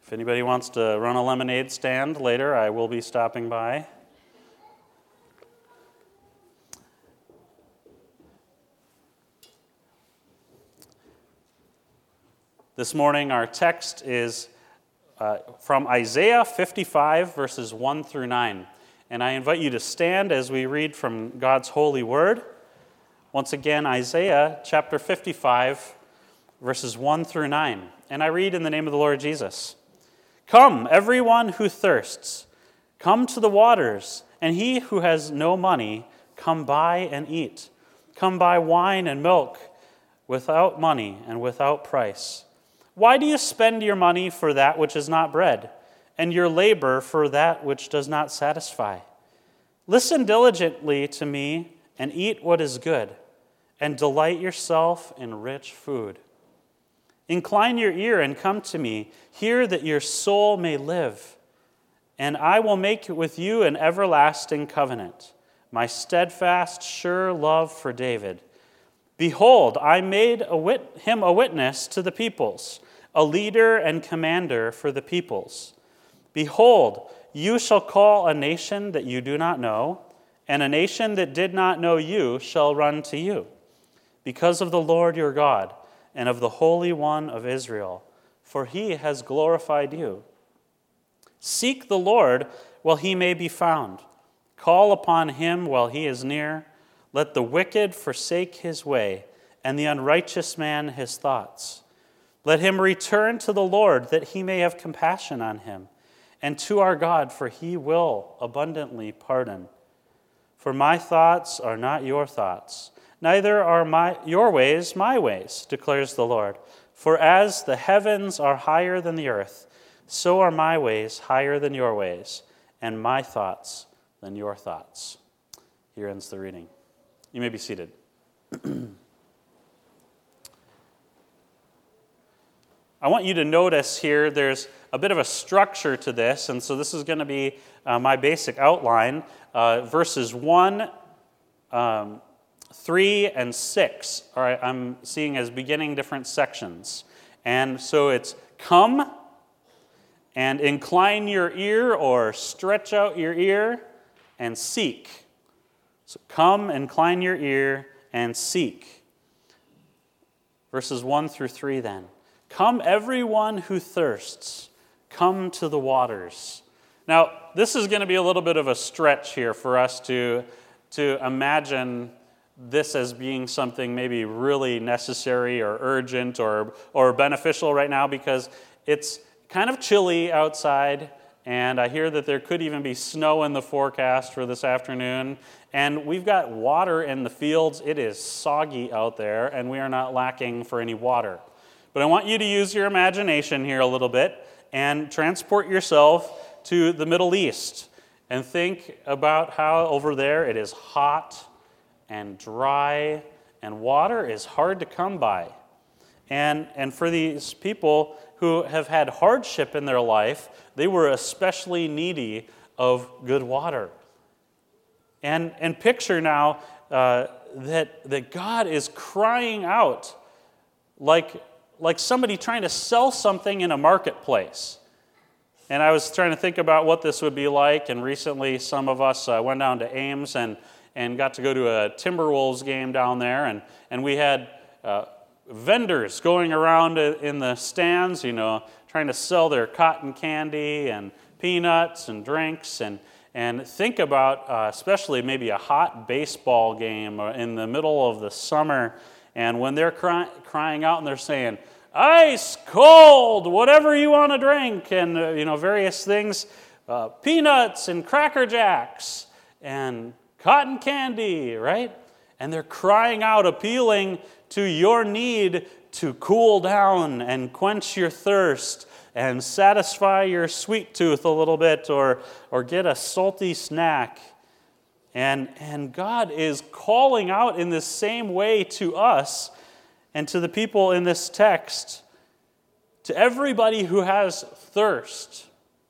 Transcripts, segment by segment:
If anybody wants to run a lemonade stand later, I will be stopping by. This morning, our text is from Isaiah 55, verses 1 through 9. And I invite you to stand as we read from God's holy word. Once again, Isaiah chapter 55, verses 1 through 9. And I read in the name of the Lord Jesus. Come, everyone who thirsts, come to the waters, and he who has no money, come buy and eat. Come buy wine and milk without money and without price. Why do you spend your money for that which is not bread, and your labor for that which does not satisfy? Listen diligently to me and eat what is good, and delight yourself in rich food. Incline your ear and come to me. Hear that your soul may live. And I will make with you an everlasting covenant, my steadfast, sure love for David. Behold, I made him a witness to the peoples, a leader and commander for the peoples. Behold, you shall call a nation that you do not know, and a nation that did not know you shall run to you, because of the Lord your God, and of the Holy One of Israel, for he has glorified you. Seek the Lord while he may be found. Call upon him while he is near. Let the wicked forsake his way, and the unrighteous man his thoughts. Let him return to the Lord, that he may have compassion on him, and to our God, for he will abundantly pardon. For my thoughts are not your thoughts, neither are your ways my ways, declares the Lord. For as the heavens are higher than the earth, so are my ways higher than your ways, and my thoughts than your thoughts. Here ends the reading. You may be seated. I want you to notice here there's a bit of a structure to this, and so this is going to be my basic outline. Verses 1, 3, and 6, all right, I'm seeing as beginning different sections. And so it's come and incline your ear or stretch out your ear and seek. So come, incline your ear, and seek. Verses 1 through 3 then. Come, everyone who thirsts, come to the waters. Now, this is going to be a little bit of a stretch here for us to imagine this as being something maybe really necessary or urgent or beneficial right now, because it's kind of chilly outside, and I hear that there could even be snow in the forecast for this afternoon, and we've got water in the fields. It is soggy out there, and we are not lacking for any water. But I want you to use your imagination here a little bit and transport yourself to the Middle East and think about how over there it is hot and dry, and water is hard to come by. And for these people who have had hardship in their life, they were especially needy of good water. And picture now that God is crying out like somebody trying to sell something in a marketplace. And I was trying to think about what this would be like, and recently some of us went down to Ames and got to go to a Timberwolves game down there, and we had vendors going around in the stands, trying to sell their cotton candy and peanuts and drinks, and think about especially maybe a hot baseball game in the middle of the summer, and when they're crying out and they're saying, ice cold, whatever you want to drink, and various things, peanuts and Cracker Jacks and cotton candy, right? And they're crying out, appealing to your need to cool down and quench your thirst and satisfy your sweet tooth a little bit, or get a salty snack. And God is calling out in the same way to us and to the people in this text, to everybody who has thirst.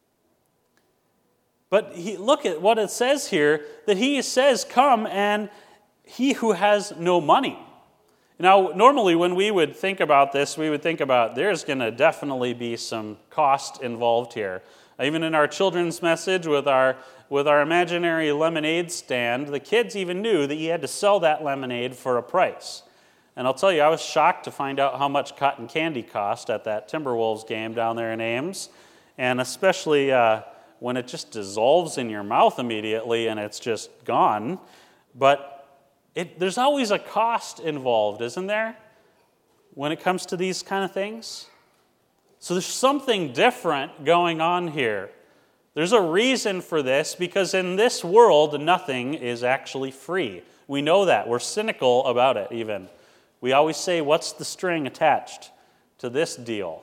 But look at what it says here, that he says, come, and he who has no money. Now, normally when we would think about this, we would think about there's going to definitely be some cost involved here. Even in our children's message with our imaginary lemonade stand, the kids even knew that you had to sell that lemonade for a price. And I'll tell you, I was shocked to find out how much cotton candy cost at that Timberwolves game down there in Ames, and especially when it just dissolves in your mouth immediately and it's just gone. But there's always a cost involved, isn't there, when it comes to these kind of things? So there's something different going on here. There's a reason for this, because in this world, nothing is actually free. We know that. We're cynical about it, even. We always say, what's the string attached to this deal?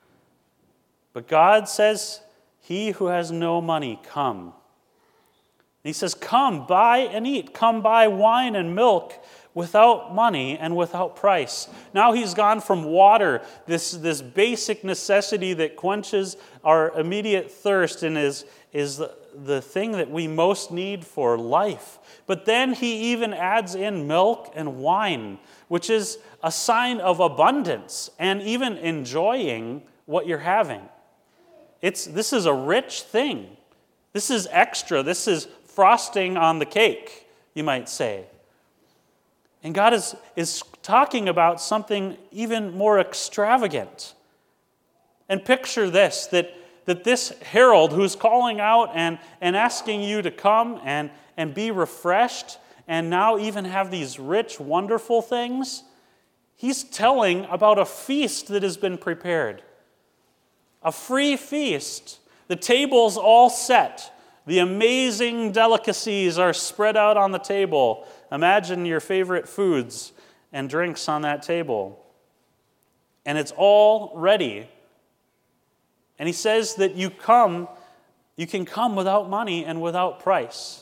But God says, he who has no money, come. He says, come, buy and eat. Come buy wine and milk without money and without price. Now he's gone from water, this basic necessity that quenches our immediate thirst and is the thing that we most need for life. But then he even adds in milk and wine, which is a sign of abundance and even enjoying what you're having. This is a rich thing. This is extra. This is frosting on the cake, you might say. And God is talking about something even more extravagant. And picture this, that this herald who's calling out and asking you to come and be refreshed and now even have these rich, wonderful things, he's telling about a feast that has been prepared. A free feast. The table's all set. The amazing delicacies are spread out on the table. Imagine your favorite foods and drinks on that table. And it's all ready. And he says that you can come without money and without price.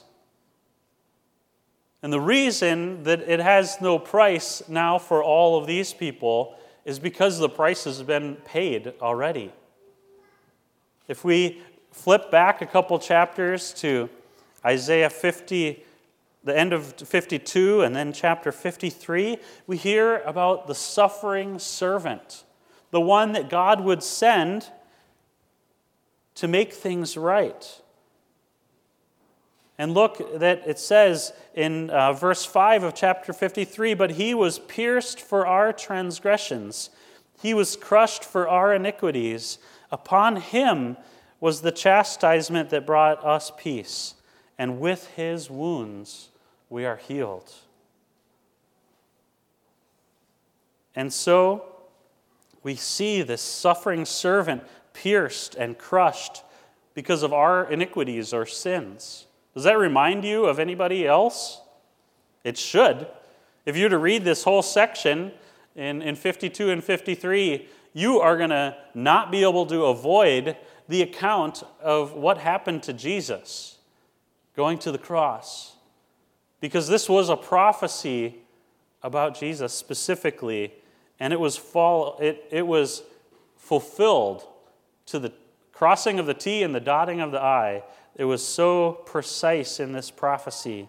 And the reason that it has no price now for all of these people is because the price has been paid already. If we flip back a couple chapters to Isaiah 50, the end of 52, and then chapter 53, we hear about the suffering servant, the one that God would send to make things right. And look that it says in verse 5 of chapter 53, but he was pierced for our transgressions. He was crushed for our iniquities. Upon him was the chastisement that brought us peace, and with his wounds we are healed. And so we see this suffering servant pierced and crushed because of our iniquities or sins. Does that remind you of anybody else? It should. If you were to read this whole section in 52 and 53, you are going to not be able to avoid the account of what happened to Jesus going to the cross. Because this was a prophecy about Jesus specifically, and it was fulfilled to the crossing of the T and the dotting of the I. It was so precise in this prophecy.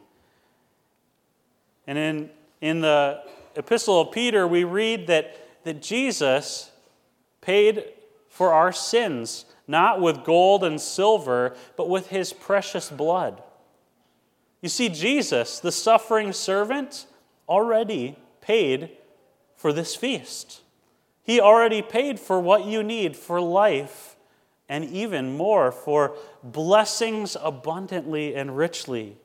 And in the Epistle of Peter, we read that Jesus paid for our sins, not with gold and silver, but with his precious blood. You see, Jesus, the suffering servant, already paid for this feast. He already paid for what you need for life, and even more for blessings abundantly and richly.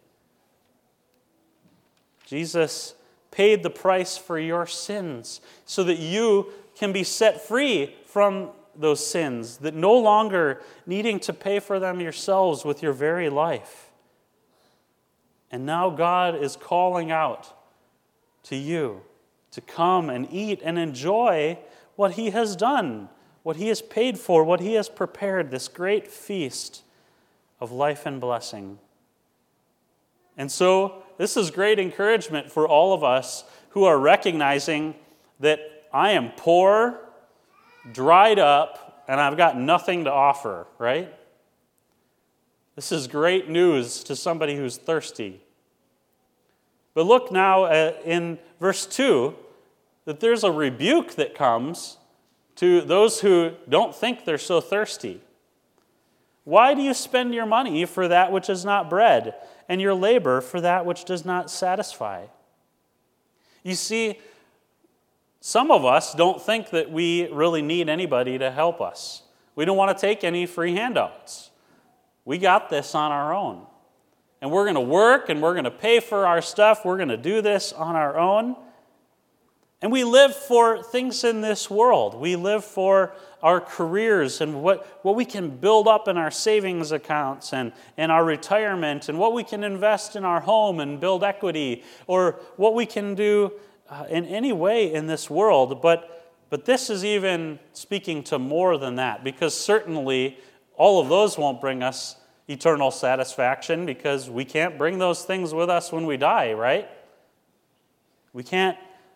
Jesus paid the price for your sins so that you can be set free from those sins, that no longer needing to pay for them yourselves with your very life. And now God is calling out to you to come and eat and enjoy what he has done, what he has paid for, what he has prepared, this great feast of life and blessing. And so this is great encouragement for all of us who are recognizing that I am poor, dried up, and I've got nothing to offer, right? This is great news to somebody who's thirsty. But look now in verse 2, that there's a rebuke that comes to those who don't think they're so thirsty. Why do you spend your money for that which is not bread, and your labor for that which does not satisfy? You see, some of us don't think that we really need anybody to help us. We don't want to take any free handouts. We got this on our own. And we're going to work, and we're going to pay for our stuff. We're going to do this on our own. And we live for things in this world. We live for our careers and what we can build up in our savings accounts and our retirement, and what we can invest in our home and build equity, or what we can do in any way in this world. But this is even speaking to more than that, because certainly all of those won't bring us eternal satisfaction, because we can't bring those things with us when we die, right? We can't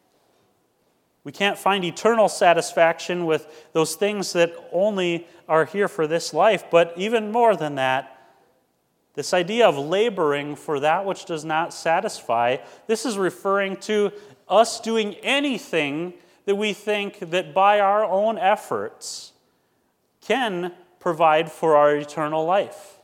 find eternal satisfaction with those things that only are here for this life. But even more than that, this idea of laboring for that which does not satisfy, this is referring to us doing anything that we think that by our own efforts can provide for our eternal life.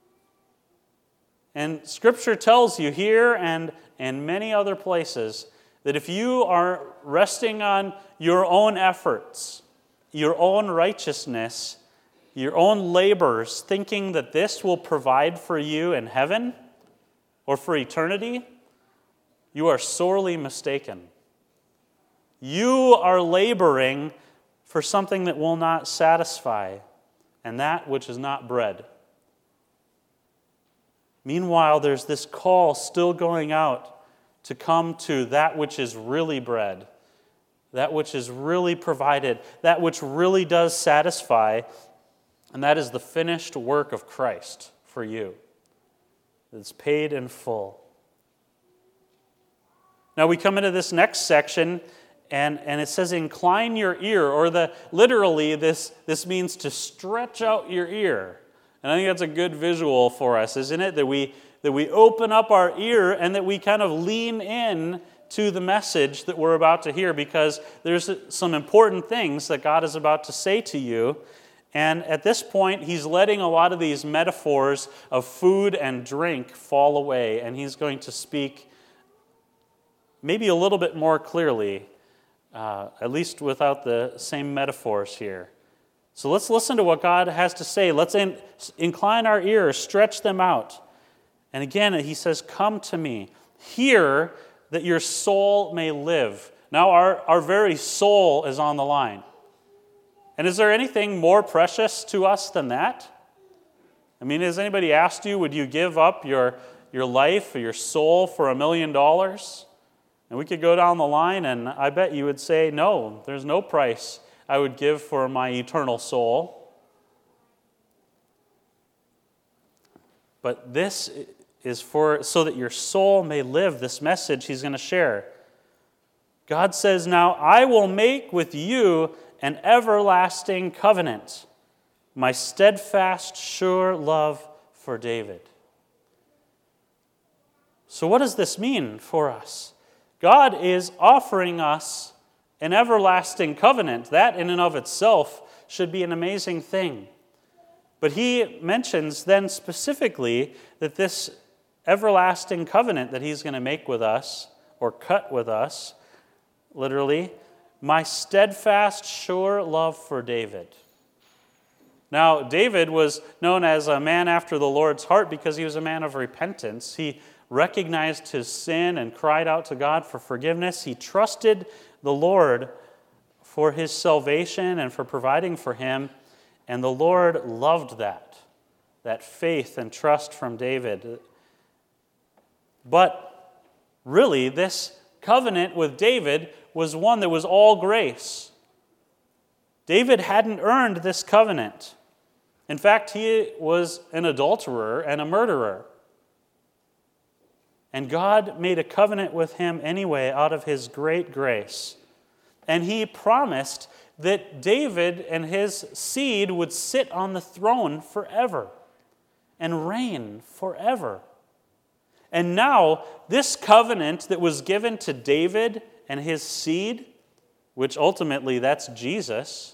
And Scripture tells you here and in many other places that if you are resting on your own efforts, your own righteousness, your own labors, thinking that this will provide for you in heaven or for eternity, you are sorely mistaken. You are laboring for something that will not satisfy, and that which is not bread. Meanwhile, there's this call still going out to come to that which is really bread, that which is really provided, that which really does satisfy, and that is the finished work of Christ for you. It's paid in full. Now we come into this next section, and it says, incline your ear, or literally this means to stretch out your ear. And I think that's a good visual for us, isn't it? That we open up our ear and that we kind of lean in to the message that we're about to hear, because there's some important things that God is about to say to you. And at this point, he's letting a lot of these metaphors of food and drink fall away, and he's going to speak maybe a little bit more clearly, at least without the same metaphors here. So let's listen to what God has to say. Let's incline our ears, stretch them out. And again, he says, come to me. Hear that your soul may live. Now our very soul is on the line. And is there anything more precious to us than that? I mean, has anybody asked you, would you give up your life or your soul for $1 million? And we could go down the line, and I bet you would say, no, there's no price I would give for my eternal soul. But this is so that your soul may live, this message he's going to share. God says, now I will make with you an everlasting covenant, my steadfast, sure love for David. So what does this mean for us? God is offering us an everlasting covenant. That in and of itself should be an amazing thing. But he mentions then specifically that this everlasting covenant that he's going to make with us, or cut with us, literally, my steadfast, sure love for David. Now, David was known as a man after the Lord's heart because he was a man of repentance. He recognized his sin and cried out to God for forgiveness. He trusted the Lord for his salvation and for providing for him, and the Lord loved that faith and trust from David. But really, this covenant with David was one that was all grace. David hadn't earned this covenant. In fact, he was an adulterer and a murderer. And God made a covenant with him anyway out of his great grace. And he promised that David and his seed would sit on the throne forever and reign forever. And now, this covenant that was given to David and his seed which ultimately that's Jesus,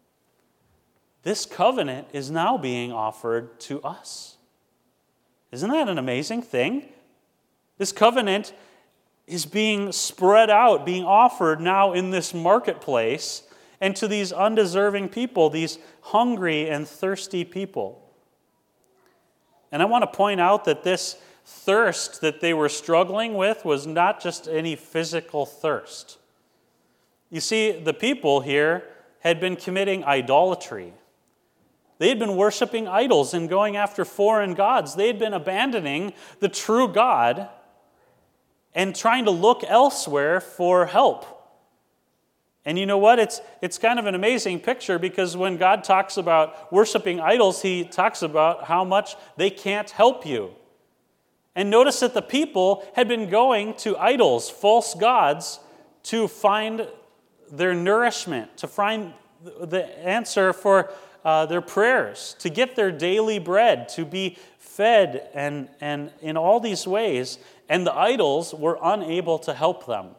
this covenant is now being offered to us. Isn't that an amazing thing? This covenant is being spread out, being offered now in this marketplace, and to these undeserving people, these hungry and thirsty people. And I want to point out that this thirst that they were struggling with was not just any physical thirst. You see, the people here had been committing idolatry. They had been worshiping idols and going after foreign gods. They had been abandoning the true God and trying to look elsewhere for help. And you know what? It's kind of an amazing picture, because when God talks about worshiping idols, he talks about how much they can't help you. And notice that the people had been going to idols, false gods, to find their nourishment, to find the answer for their prayers, to get their daily bread, to be fed, and in all these ways. And the idols were unable to help them.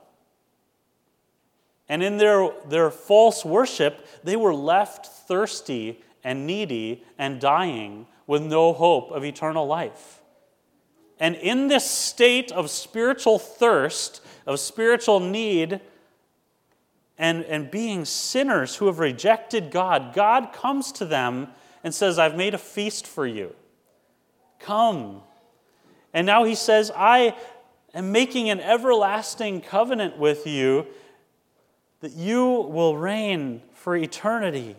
And in their false worship, they were left thirsty and needy and dying with no hope of eternal life. And in this state of spiritual thirst, of spiritual need, and being sinners who have rejected God, God comes to them and says, I've made a feast for you. Come. And now he says, I am making an everlasting covenant with you, that you will reign for eternity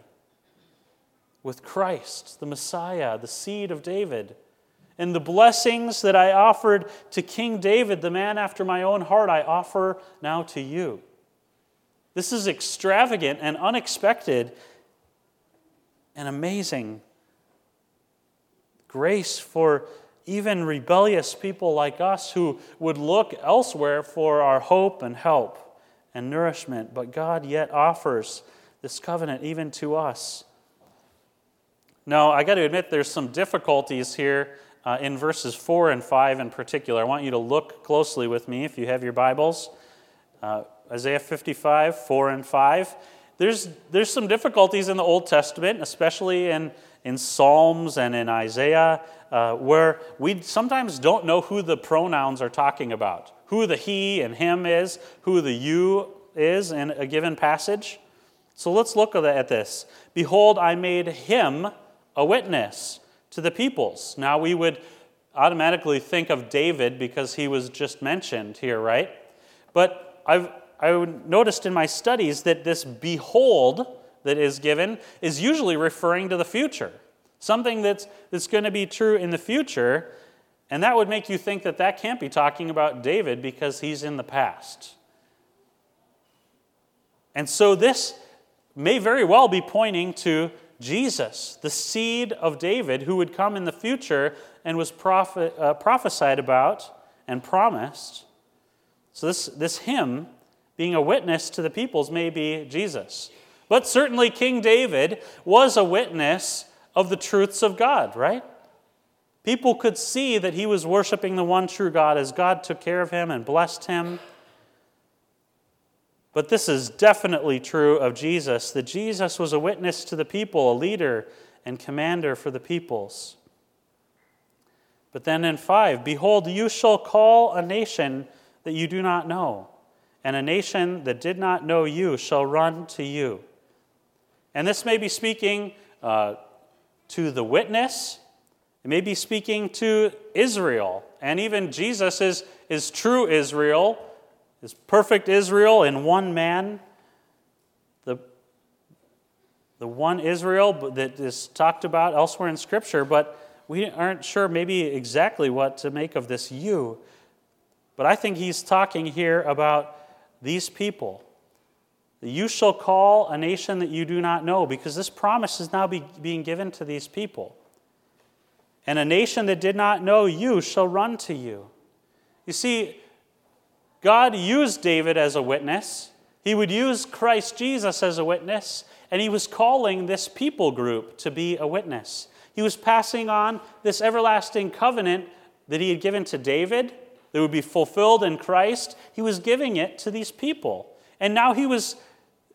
with Christ, the Messiah, the seed of David. And the blessings that I offered to King David, the man after my own heart, I offer now to you. This is extravagant and unexpected and amazing grace for even rebellious people like us who would look elsewhere for our hope and help and nourishment, but God yet offers this covenant even to us. Now, I got to admit there's some difficulties here in verses 4 and 5 in particular. I want you to look closely with me if you have your Bibles. Isaiah 55, 4 and 5. There's some difficulties in the Old Testament, especially in Psalms and in Isaiah, where we sometimes don't know who the pronouns are talking about, who the he and him is, who the you is in a given passage. So let's look at this. Behold, I made him a witness to the peoples. Now we would automatically think of David because he was just mentioned here, right? But I noticed in my studies that this behold that is given is usually referring to the future, something that's going to be true in the future, and that would make you think that can't be talking about David because he's in the past. And so this may very well be pointing to Jesus, the seed of David, who would come in the future and was prophesied about and promised. So this hymn, being a witness to the peoples, may be Jesus. But certainly King David was a witness of the truths of God, right? People could see that he was worshiping the one true God as God took care of him and blessed him. But this is definitely true of Jesus, that Jesus was a witness to the people, a leader and commander for the peoples. But then in 5, behold, you shall call a nation that you do not know, and a nation that did not know you shall run to you. And this may be speaking to the witness. It may be speaking to Israel. And even Jesus is true Israel, is perfect Israel in one man. The one Israel that is talked about elsewhere in Scripture, but we aren't sure maybe exactly what to make of this you. But I think he's talking here about these people. You shall call a nation that you do not know, because this promise is now being given to these people. And a nation that did not know you shall run to you. You see, God used David as a witness. He would use Christ Jesus as a witness, and he was calling this people group to be a witness. He was passing on this everlasting covenant that he had given to David, that would be fulfilled in Christ. He was giving it to these people. And now he was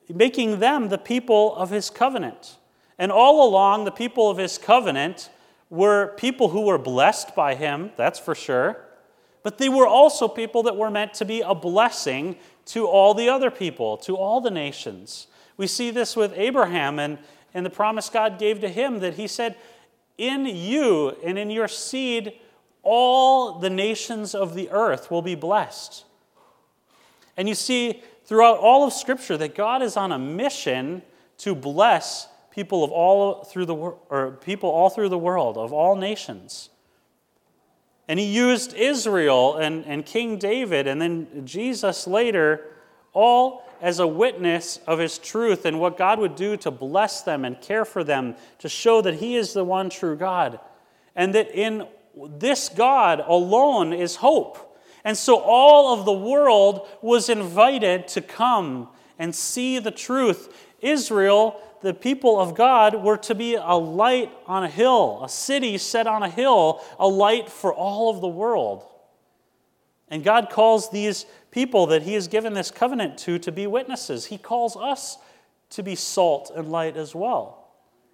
making them the people of his covenant. And all along, the people of his covenant were people who were blessed by him, that's for sure. But they were also people that were meant to be a blessing to all the other people, to all the nations. We see this with Abraham and the promise God gave to him, that he said, in you and in your seed, all the nations of the earth will be blessed. And you see throughout all of Scripture that God is on a mission to bless people all through the world, of all nations. And he used Israel and King David and then Jesus later, all as a witness of his truth and what God would do to bless them and care for them, to show that he is the one true God. And that in this God alone is hope. And so all of the world was invited to come and see the truth. Israel, the people of God, were to be a light on a hill, a city set on a hill, a light for all of the world. And God calls these people that he has given this covenant to be witnesses. He calls us to be salt and light as well,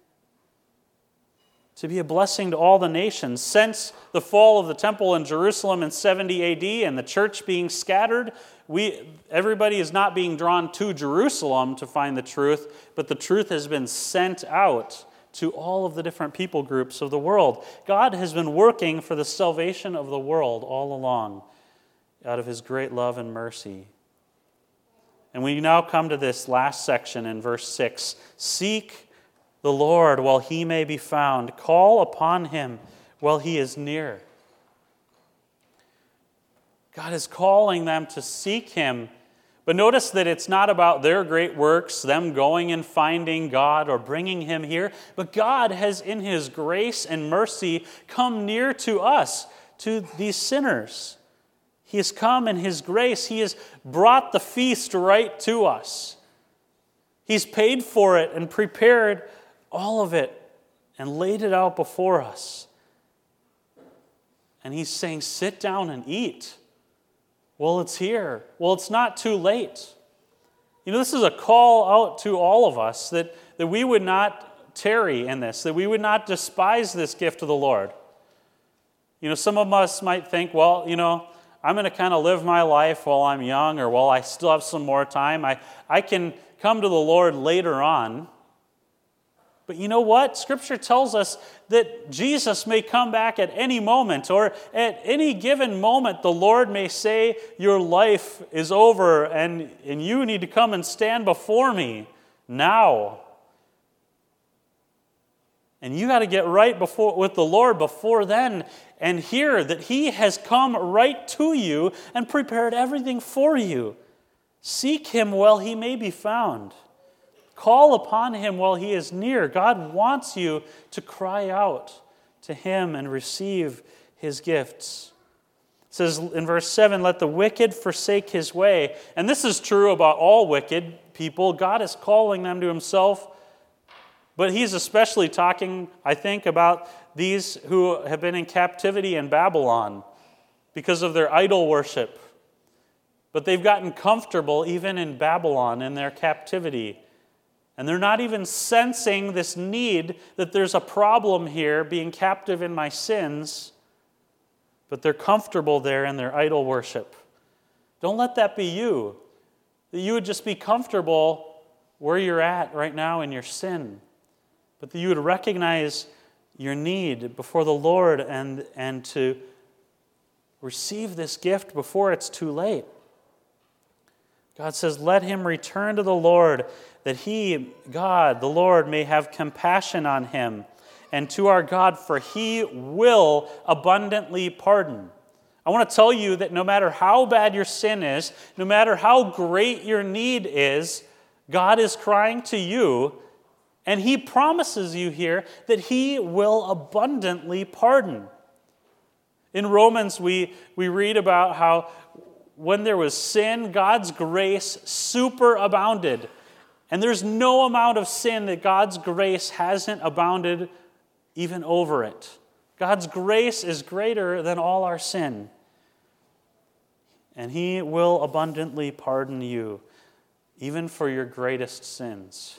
to be a blessing to all the nations. Since the fall of the temple in Jerusalem in 70 AD and the church being scattered, everybody is not being drawn to Jerusalem to find the truth, but the truth has been sent out to all of the different people groups of the world. God has been working for the salvation of the world all along, out of his great love and mercy. And we now come to this last section in verse 6. Seek the Lord while he may be found. Call upon him while he is near. God is calling them to seek him. But notice that it's not about their great works, them going and finding God or bringing him here. But God has, in his grace and mercy, come near to us, to these sinners. He has come in his grace. He has brought the feast right to us. He's paid for it and prepared all of it and laid it out before us. And he's saying, sit down and eat. Well, it's here. Well, it's not too late. This is a call out to all of us that we would not tarry in this, that we would not despise this gift of the Lord. Some of us might think, well, I'm going to kind of live my life while I'm young or while I still have some more time. I can come to the Lord later on. But you know what? Scripture tells us that Jesus may come back at any moment, or at any given moment the Lord may say, your life is over and you need to come and stand before me now. And you got to get right with the Lord before then and hear that he has come right to you and prepared everything for you. Seek him while he may be found. Call upon him while he is near. God wants you to cry out to him and receive his gifts. It says in verse 7, let the wicked forsake his way. And this is true about all wicked people. God is calling them to himself. But he's especially talking, I think, about these who have been in captivity in Babylon because of their idol worship. But they've gotten comfortable even in Babylon in their captivity. And they're not even sensing this need that there's a problem here being captive in my sins, but they're comfortable there in their idol worship. Don't let that be you. That you would just be comfortable where you're at right now in your sin, but that you would recognize your need before the Lord and to receive this gift before it's too late. God says, let him return to the Lord, that he, God, the Lord, may have compassion on him, and to our God, for he will abundantly pardon. I want to tell you that no matter how bad your sin is, no matter how great your need is, God is crying to you, and he promises you here that he will abundantly pardon. In Romans, we read about how when there was sin, God's grace superabounded. And there's no amount of sin that God's grace hasn't abounded even over it. God's grace is greater than all our sin. And he will abundantly pardon you. even for your greatest sins.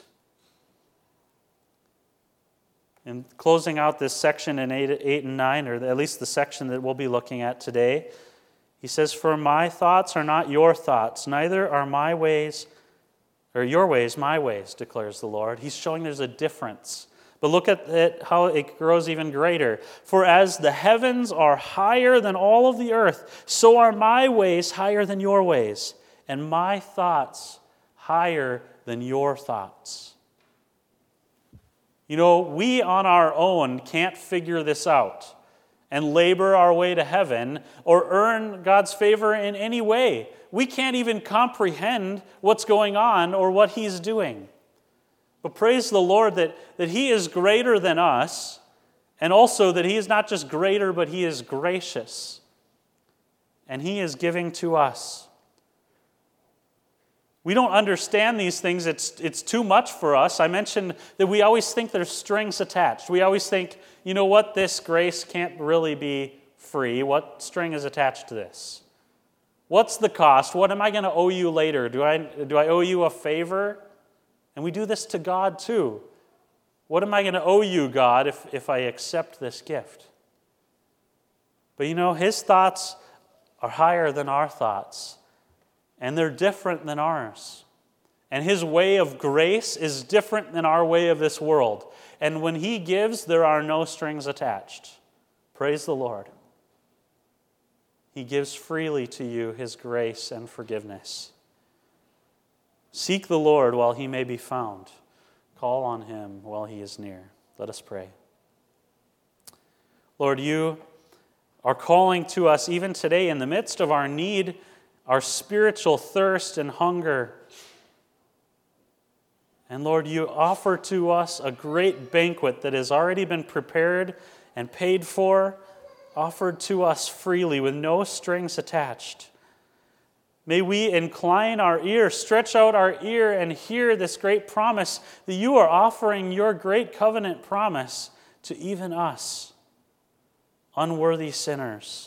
In closing out this section in 8 and 9, or at least the section that we'll be looking at today, he says, "For my thoughts are not your thoughts, neither are my ways, or your ways my ways, declares the Lord." He's showing there's a difference. But look at it, how it grows even greater. "For as the heavens are higher than all of the earth, so are my ways higher than your ways, and my thoughts higher than your thoughts." You know, we on our own can't figure this out and labor our way to heaven or earn God's favor in any way. We can't even comprehend what's going on or what He's doing. But praise the Lord that He is greater than us, and also that He is not just greater, but He is gracious. And He is giving to us. We don't understand these things. It's too much for us. I mentioned that we always think there's strings attached. We always think, you know what, this grace can't really be free. What string is attached to this? What's the cost? What am I going to owe you later? Do I owe you a favor? And we do this to God too. What am I going to owe you, God, if I accept this gift? But you know, His thoughts are higher than our thoughts. And they're different than ours. And His way of grace is different than our way of this world. And when He gives, there are no strings attached. Praise the Lord. He gives freely to you His grace and forgiveness. Seek the Lord while He may be found. Call on Him while He is near. Let us pray. Lord, You are calling to us even today in the midst of our need, our spiritual thirst and hunger. And Lord, You offer to us a great banquet that has already been prepared and paid for, offered to us freely with no strings attached. May we incline our ear, stretch out our ear, and hear this great promise that You are offering Your great covenant promise to even us, unworthy sinners.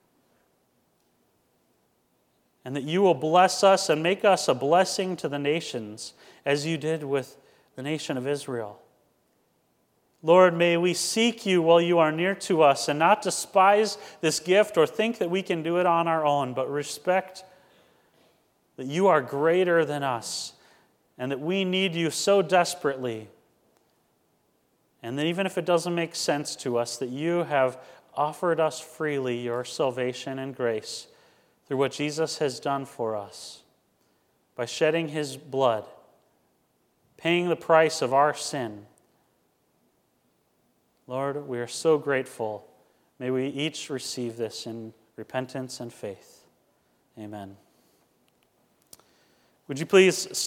And that You will bless us and make us a blessing to the nations, as You did with the nation of Israel. Lord, may we seek You while You are near to us and not despise this gift or think that we can do it on our own, but respect that You are greater than us and that we need You so desperately. And that even if it doesn't make sense to us, that You have offered us freely Your salvation and grace through what Jesus has done for us by shedding His blood, paying the price of our sin. Lord, we are so grateful. May we each receive this in repentance and faith. Amen. Would you please